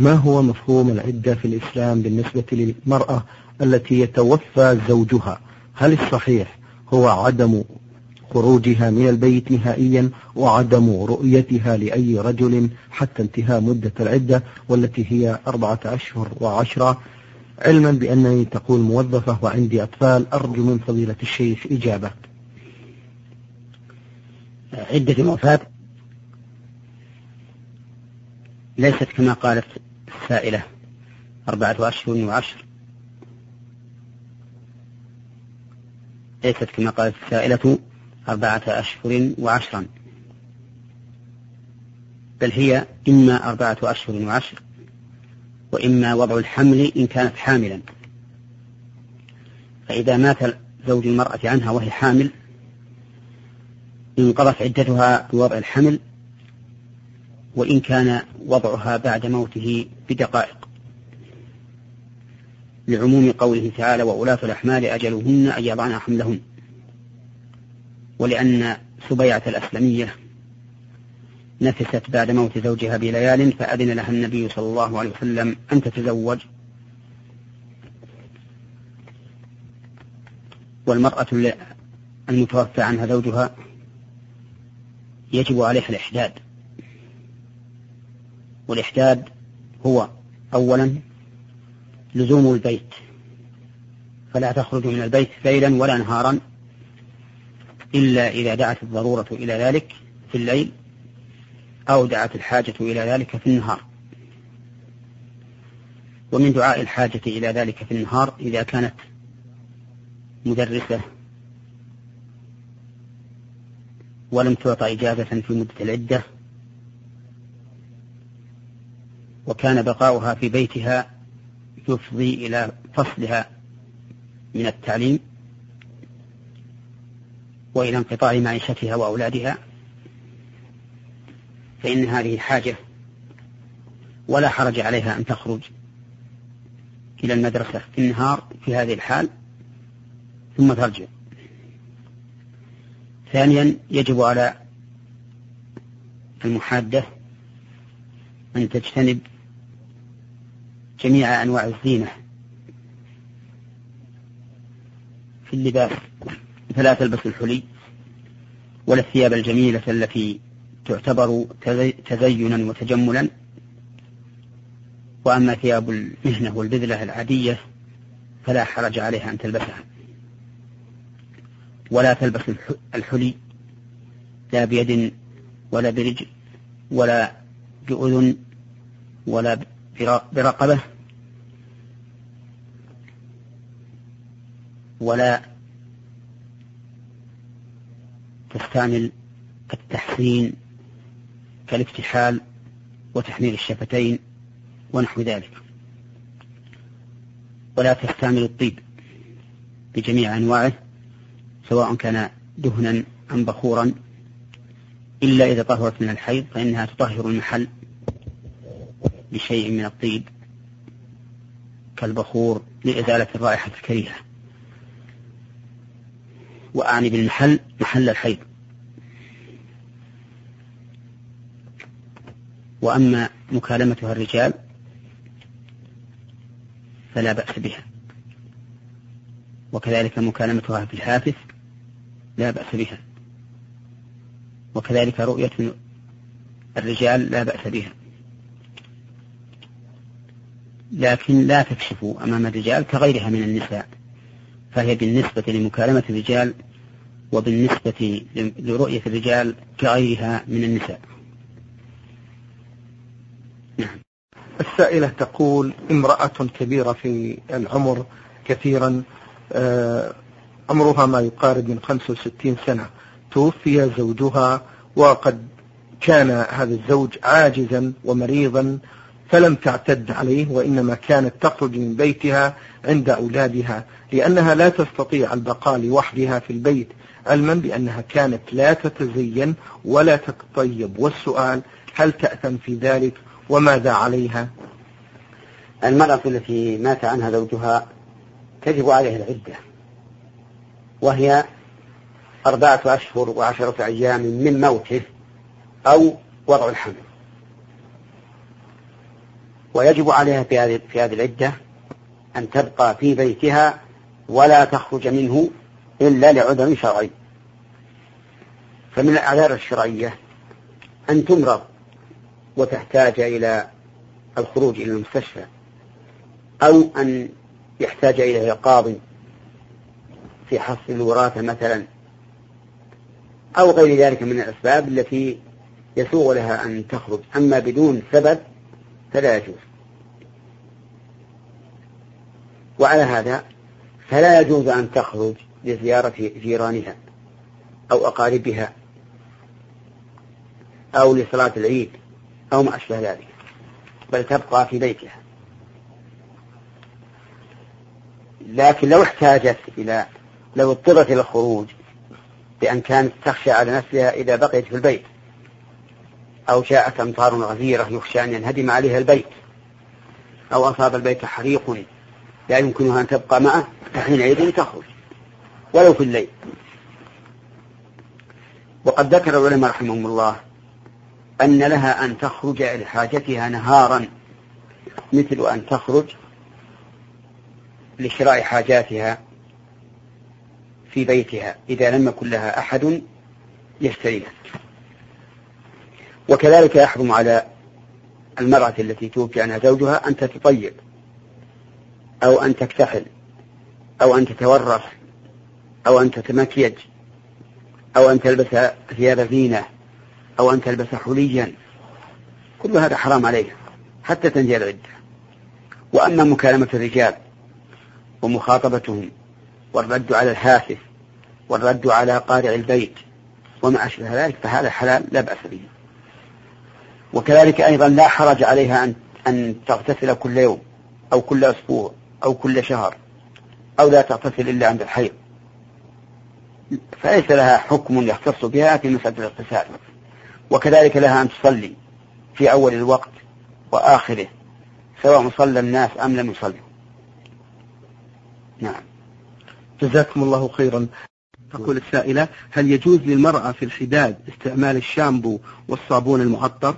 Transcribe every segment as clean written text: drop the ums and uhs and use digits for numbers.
ما هو مفهوم العدة في الإسلام بالنسبة للمرأة التي يتوفى زوجها؟ هل الصحيح هو عدم خروجها من البيت نهائيا وعدم رؤيتها لأي رجل حتى انتهاء مدة العدة والتي هي 4 أشهر و10، علما بأنني تقول موظفة وعندي أطفال؟ أرجو من فضيلة الشيخ إجابة. عدة الوفاة ليست كما قالت السائلة 4 أشهر و10، ليست كما قالت السائلة 4 أشهر و10، بل هي إما 4 أشهر و10 وإما وضع الحمل إن كانت حاملا. فإذا مات زوج المرأة عنها وهي حامل انقضت عدتها بوضع الحمل، وإن كان وضعها بعد موته بدقائق، لعموم قوله تعالى: وأولاة الأحمال أجلهن أن يضعن حملهن. ولأن سبيعة الأسلمية نفست بعد موت زوجها بليال، فأذن لها النبي صلى الله عليه وسلم أن تتزوج. والمرأة المتوفى عنها زوجها يجب عليها الإحداد، والإحداد هو أولا لزوم البيت، فلا تخرج من البيت ليلا ولا نهارا إلا إذا دعت الضرورة إلى ذلك في الليل أو دعت الحاجة إلى ذلك في النهار. ومن دعاء الحاجة إلى ذلك في النهار إذا كانت مدرسة ولم تعطى إجازة في مدة العدة وكان بقاؤها في بيتها يفضي إلى فصلها من التعليم وإلى انقطاع معيشتها وأولادها، فإن هذه حاجة ولا حرج عليها أن تخرج إلى المدرسة في النهار في هذه الحال ثم ترجع. ثانيا يجب على المحادة أن تجتنب جميع أنواع الزينة في اللباس، فلا تلبس الحلي ولا الثياب الجميلة التي تعتبر تزينا وتجملا. وأما ثياب المهنة والبذلة العادية فلا حرج عليها أن تلبسها. ولا تلبس الحلي لا بيد ولا برجل ولا بأذن ولا برقبة ولا تستعمل التحسين كالافتحال وتحميل الشفتين ونحو ذلك. ولا تستعمل الطيب بجميع أنواعه سواء كان دهنا أم بخورا، إلا إذا طهرت من الحيض فإنها تطهر المحل بشيء من الطيب كالبخور لإزالة الرائحة الكريهة، وأعني بالمحل محل الحيض. وأما مكالمتها الرجال فلا بأس بها، وكذلك مكالمتها في الهاتف لا بأس بها، وكذلك رؤية الرجال لا بأس بها، لكن لا تكشف أمام الرجال كغيرها من النساء، فهي بالنسبة لمكالمة الرجال وبالنسبة لرؤية الرجال كغيرها من النساء. نعم. السائلة تقول: امرأة كبيرة في العمر كثيرا، عمرها ما يقارب من 65 سنة، توفي زوجها وقد كان هذا الزوج عاجزا ومريضا فلم تعتد عليه، وإنما كانت تخرج من بيتها عند أولادها لأنها لا تستطيع البقاء لوحدها في البيت، علما بأنها كانت لا تتزين ولا تتطيب. والسؤال: هل تأثم في ذلك وماذا عليها؟ المرأة التي مات عنها زوجها تجب عليها العدة، وهي 4 أشهر و10 أيام من موته أو وضع الحمل. ويجب عليها في هذه العدة أن تبقى في بيتها ولا تخرج منه إلا لعذر شرعي. فمن الأعذار الشرعية أن تمرض وتحتاج إلى الخروج إلى المستشفى، أو أن يحتاج إليها قاضي في حصر الوراثة مثلا، أو غير ذلك من الأسباب التي يسوغ لها أن تخرج. أما بدون سبب فلا يجوز. وعلى هذا فلا يجوز أن تخرج لزيارة جيرانها أو أقاربها أو لصلاة العيد أو ما أشبه ذلك، بل تبقى في بيتها. لكن لو اضطرت إلى الخروج بأن كانت تخشى على نفسها إذا بقيت في البيت، أو جاءت أمطار غزيرة يخشى أن ينهدم عليها البيت، أو أصاب البيت حريق لا يمكنها أن تبقى معه، فحينئذ تخرج ولو في الليل. وقد ذكر العلماء رحمهم الله أن لها أن تخرج لحاجتها نهارا، مثل أن تخرج لشراء حاجاتها في بيتها إذا لم يكن لها أحد يشتريها. وكذلك يحرم على المرأة التي توفي عنها زوجها أن تتطيب أو أن تكتحل أو أن تتورخ أو أن تتمكيج أو أن تلبس ثياب زينة أو أن تلبس حليا، كل هذا حرام عليها حتى تنجي العدة. وأما مكالمة الرجال ومخاطبتهم والرد على الهاتف والرد على قارع البيت وما أشبه ذلك فهذا حلال لا بأس به. وكذلك أيضا لا حرج عليها أن تغتسل كل يوم أو كل أسبوع أو كل شهر، أو لا تغتسل إلا عند الحيض، فليس لها حكم يختص بها في مسألة الاغتسال. وكذلك لها أن تصلي في أول الوقت وآخره سواء صلى الناس أم لم يصلوا. نعم. جزاكم الله خيرا. تقول السائلة: هل يجوز للمرأة في الحداد استعمال الشامبو والصابون المعطر؟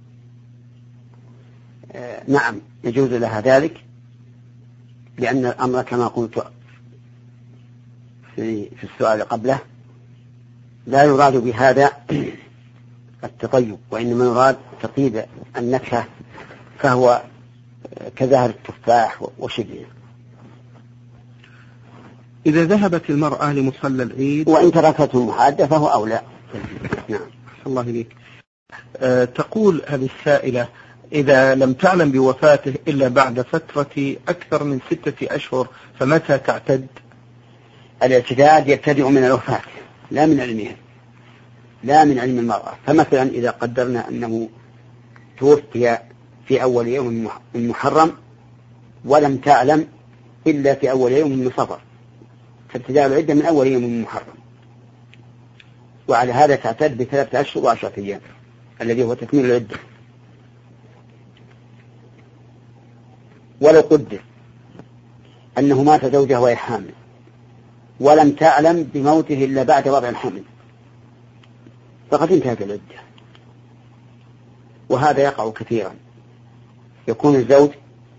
نعم يجوز لها ذلك، لأن الأمر كما قلت في السؤال قبله لا يراد بهذا التطيب، وإنما يراد تطيب النكهة، فهو كزهر التفاح وشبهه. إذا ذهبت المرأة لمصلى العيد وإن تركته محادة فهو أولى. نعم. الله إليك. تقول هذه السائلة: إذا لم تعلم بوفاته إلا بعد فترة أكثر من 6 أشهر فمتى تعتد؟ الاعتداد يبتدئ من الوفاة لا من علمها، لا من علم المرأة. فمثلا إذا قدرنا أنه توفي في أول يوم من محرم ولم تعلم إلا في أول يوم من صفر، فابتداء العدة من أول يوم من محرم، وعلى هذا تعتد ب3 أشهر و10 أيام الذي هو تكميل العدة. ولو قدر أنه مات زوجها وهي حامل ولم تعلم بموته إلا بعد وضع الحمل فقد انتهت العدة. وهذا يقع كثيرا، يكون الزوج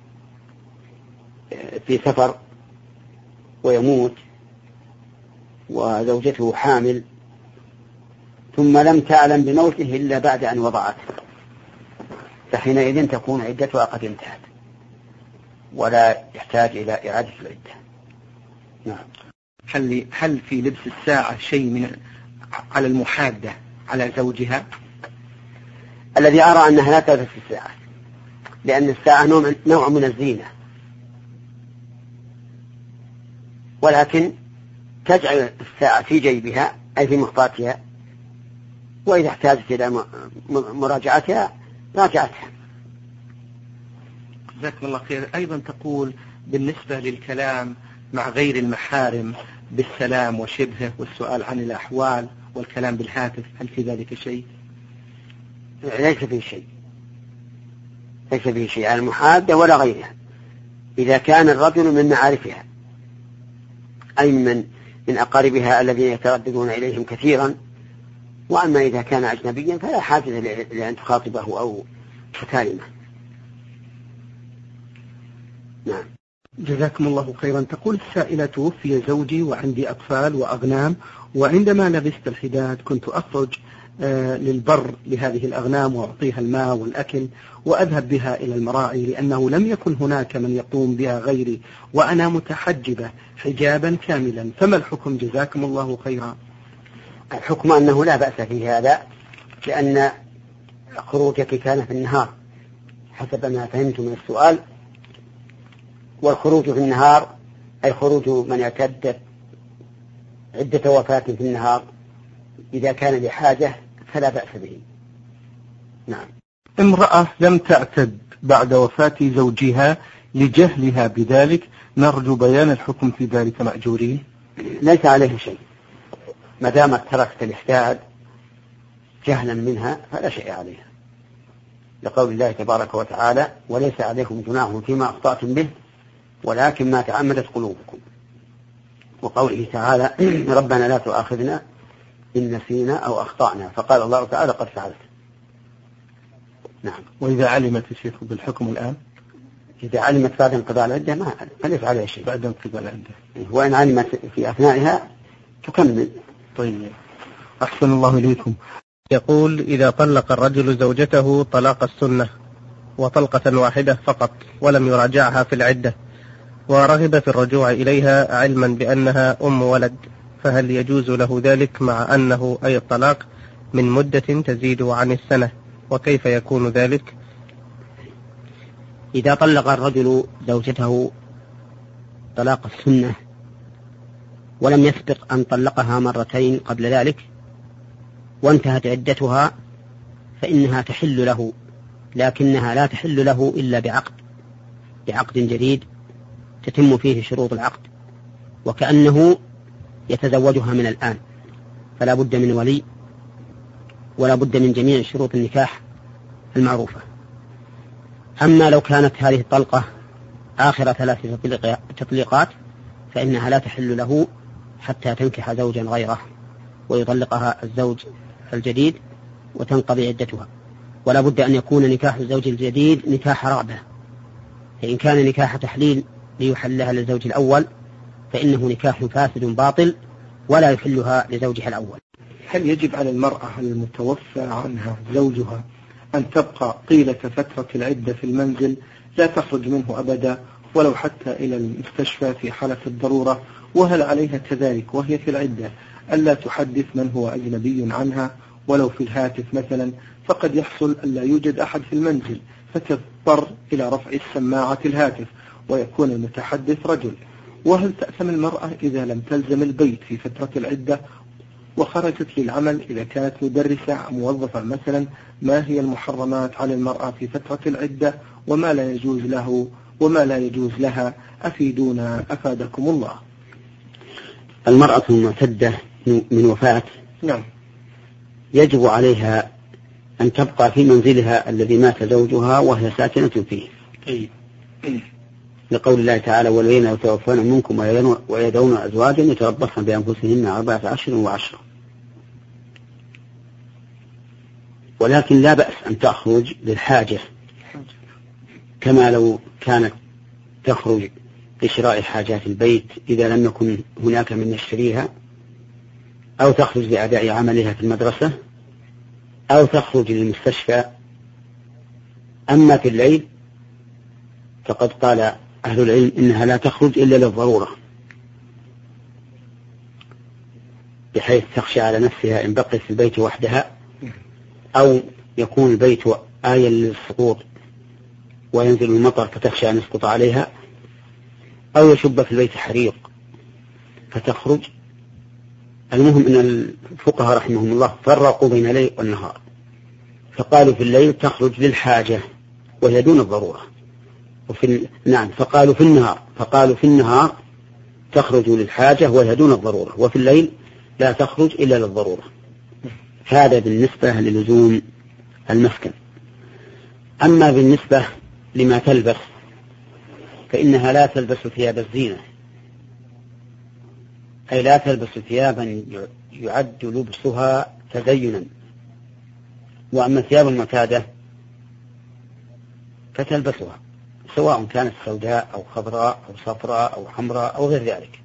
في سفر ويموت وزوجته حامل ثم لم تعلم بموته إلا بعد أن وضعته، فحينئذ تكون عدتها قد انتهت ولا يحتاج إلى إعادة العدة. نعم. هل في لبس الساعة شيء من على المحادة على زوجها؟ الذي أرى أنها لا تلبس الساعة، لأن الساعة نوع من الزينة، ولكن تجعل الساعة في جيبها أي في مخطاتها، وإذا احتاجت إلى مراجعتها راجعتها. جزاكم الله خير. أيضا تقول: بالنسبة للكلام مع غير المحارم بالسلام وشبهه والسؤال عن الأحوال والكلام بالهاتف، هل في ذلك شيء؟ ليس فيه شيء، ليس فيه شيء على المحادة ولا غيرها، إذا كان الرجل من معارفها أي من أقاربها الذين يترددون إليهم كثيرا. وأما إذا كان أجنبيا فلا حاجة لأن تخاطبه أو تكالمه. نعم. جزاكم الله خيرا. تقول السائلة: توفي زوجي وعندي أطفال وأغنام، وعندما لبست الحداد كنت أخرج للبر لهذه الأغنام وأعطيها الماء والأكل وأذهب بها إلى المراعي، لأنه لم يكن هناك من يقوم بها غيري وأنا متحجبة حجابا كاملا، فما الحكم جزاكم الله خيرا؟ الحكم أنه لا بأس في هذا، لأن خروجك كان في النهار حسب ما فهمت من السؤال، والخروج في النهار أي خروج من اعتد عدة وفاة في النهار إذا كان لحاجة فلا بأس به. نعم. امرأة لم تعتد بعد وفاة زوجها لجهلها بذلك، نرجو بيان الحكم في ذلك مأجورين. ليس عليه شيء ما دامت تركت الإحداد جهلا منها فلا شيء عليها، لقول الله تبارك وتعالى: وليس عليكم جناح فيما أخطأتم به ولكن ما تعمدت قلوبكم، وقوله تعالى: ربنا لا تؤاخذنا إن نسينا أو أخطأنا، فقال الله تعالى: قد فعلت. نعم. وإذا علمت الشيخ بالحكم الآن؟ إذا علمت بعد انقضاء العدة ما ليس عليها شيء. بعد انقضاء العدة، وإن علمت في أثنائها تكمل. طيب، أحسن الله إليكم. يقول: إذا طلق الرجل زوجته طلاق السنة وطلقة واحدة فقط ولم يراجعها في العدة، ورغب في الرجوع إليها علما بأنها أم ولد، فهل يجوز له ذلك مع أنه أي الطلاق من مدة تزيد عن السنة، وكيف يكون ذلك؟ إذا طلق الرجل زوجته طلاق السنة ولم يسبق أن طلقها مرتين قبل ذلك وانتهت عدتها فإنها تحل له، لكنها لا تحل له إلا بعقد جديد تتم فيه شروط العقد، وكأنه يتزوجها من الآن، فلا بد من ولي ولا بد من جميع شروط النكاح المعروفة. أما لو كانت هذه الطلقة آخر 3 تطليقات فإنها لا تحل له حتى تنكح زوجا غيره ويطلقها الزوج الجديد وتنقضي عدتها، ولا بد أن يكون نكاح الزوج الجديد نكاح رغبة، فإن كان نكاح تحليل ليحلها للزوج الأول فإنه نكاح فاسد باطل ولا يحلها لزوجها الأول. هل يجب على المرأة المتوفى عنها زوجها أن تبقى طيلة فترة العدة في المنزل لا تخرج منه أبدا ولو حتى إلى المستشفى في حالة الضرورة؟ وهل عليها كذلك وهي في العدة ألا تحدث من هو أجنبي عنها ولو في الهاتف مثلا؟ فقد يحصل ألا يوجد أحد في المنزل فتضطر إلى رفع السماعة الهاتف ويكون المتحدث رجل. وهل تأثم المرأة إذا لم تلزم البيت في فترة العدة وخرجت للعمل إذا كانت مدرسة أو موظفة مثلا؟ ما هي المحرمات على المرأة في فترة العدة وما لا يجوز له وما لا يجوز لها؟ أفيدونا أفادكم الله. المرأة المعتدة من وفاة نعم يجب عليها أن تبقى في منزلها الذي مات زوجها وهي ساكنة فيه، لقول الله تعالى: والذين يتوفون منكم ويذرون أزواجا يتربصن بأنفسهن 4 أشهر و10. ولكن لا بأس أن تخرج للحاجة كما لو كانت تخرج لشراء حاجات البيت إذا لم يكن هناك من يشتريها، أو تخرج لأداء عملها في المدرسة، أو تخرج للمستشفى. أما في الليل فقد قال أهل العلم إنها لا تخرج إلا للضرورة، بحيث تخشى على نفسها إن بقيت في البيت وحدها، أو يكون البيت آية للسقوط وينزل المطر فتخشى أن يسقط عليها، أو يشب في البيت حريق فتخرج. المهم أن الفقهاء رحمهم الله فرقوا بين الليل والنهار، فقالوا في الليل تخرج للحاجة وهي دون الضرورة، فقالوا في النهار تخرج للحاجة وهي دون الضرورة، وفي الليل لا تخرج إلا للضرورة. هذا بالنسبة للزوم المسكن. أما بالنسبة لما تلبس فإنها لا تلبس ثياب الزينة، أي لا تلبس ثيابا يعد لبسها تزينا. وأما الثياب المعتادة فتلبسها سواء كانت سوداء أو خضراء أو صفراء أو حمراء أو غير ذلك.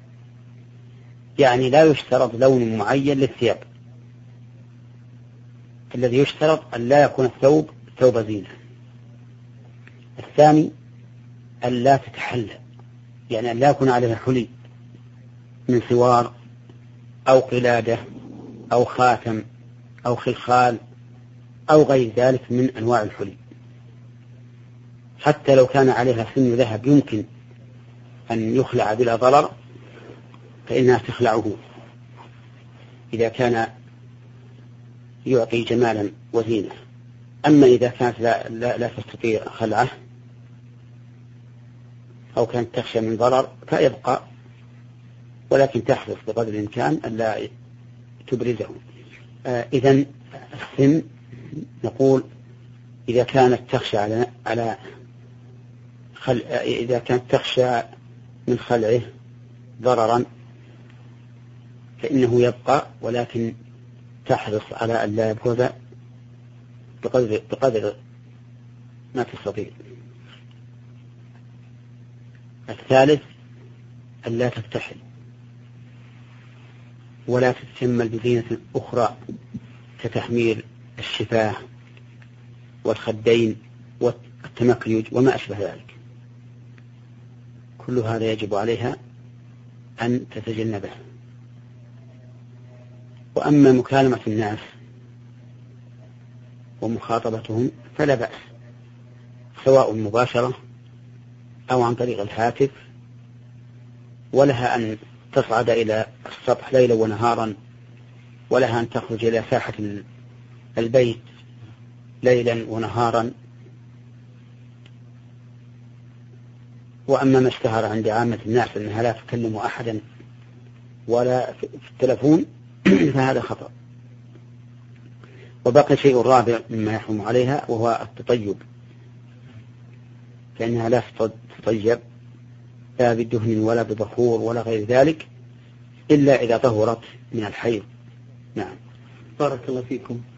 يعني لا يشترط لون معين للثياب، الذي يشترط أن لا يكون الثوب ثوب زينة. الثاني أن لا تتحلى، يعني أن لا يكون عليها حلي من سوار أو قلادة أو خاتم أو خلخال أو غير ذلك من أنواع الحلي، حتى لو كان عليها سن ذهب يمكن أن يخلع بلا ضرر فإنها تخلعه إذا كان يعطي جمالا وزينة. أما إذا كانت لا تستطيع خلعه أو كانت تخشى من ضرر فيبقى، ولكن تحرص بقدر الإمكان ألا تبرزه. إذن السن نقول إذا كانت تخشى إذا كانت تخشى من خلعه ضررا فإنه يبقى، ولكن تحرص على أن لا يبرز بقدر ما تستطيع. الثالث أن لا تفتحل ولا تتجمل بزينة أخرى كتحمير الشفاه والخدين والتمكيج وما أشبه ذلك، كل هذا يجب عليها أن تتجنبه. وأما مكالمة الناس ومخاطبتهم فلا بأس، سواء مباشرة أو عن طريق الهاتف، ولها أن تصعد إلى السطح ليلا ونهارا، ولها أن تخرج إلى ساحة البيت ليلا ونهارا. وأما ما اشتهر عند عامة الناس أنها لا تكلم أحدا ولا في التلفون فهذا خطأ. وبقي شيء رابع مما يحرم عليها وهو التطيب، فإنها لا تطيب لا بدهن ولا ببخور ولا غير ذلك إلا إذا طهرت من الحيض. نعم. بارك الله فيكم.